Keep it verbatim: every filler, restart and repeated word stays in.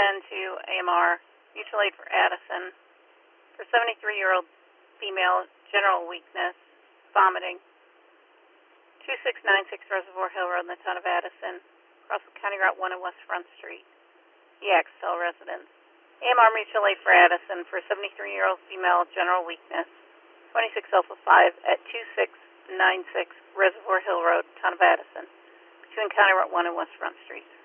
ten to A M R, mutual aid for Addison. For seventy-three-year-old female, general weakness, vomiting. two six nine six Reservoir Hill Road in the town of Addison, across from County Route one and West Front Street. E X L residence. A M R mutual aid for Addison for seventy-three-year-old female, general weakness. twenty-six Alpha five at two six nine six Reservoir Hill Road, town of Addison, between County Route one and West Front Street.